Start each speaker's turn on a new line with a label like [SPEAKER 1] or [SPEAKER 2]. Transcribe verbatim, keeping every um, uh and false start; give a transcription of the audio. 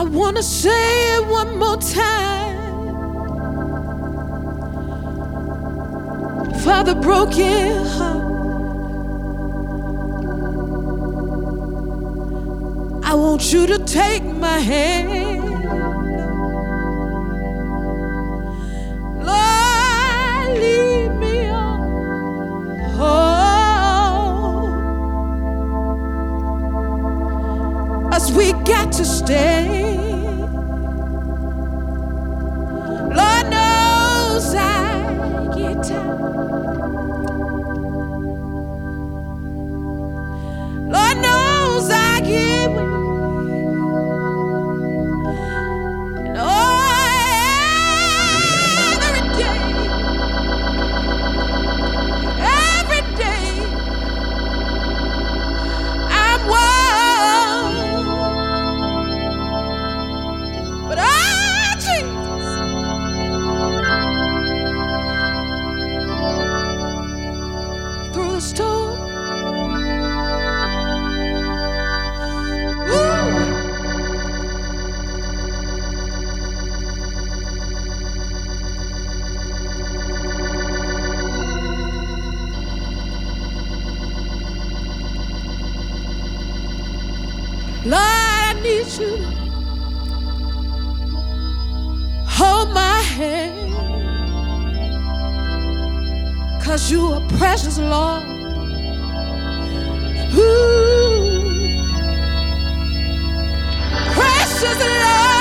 [SPEAKER 1] wanna say it one more time for the broken heart. I want you to take my hand, Lord, lead me on. Oh, as we got to stay. Lord knows I get tired. Lord knows I get weak. And oh, every day, every day, I'm worn. But oh, Jesus, through the storm, Lord, I need you to hold my hand, 'cause you are precious, Lord. Ooh, precious Lord.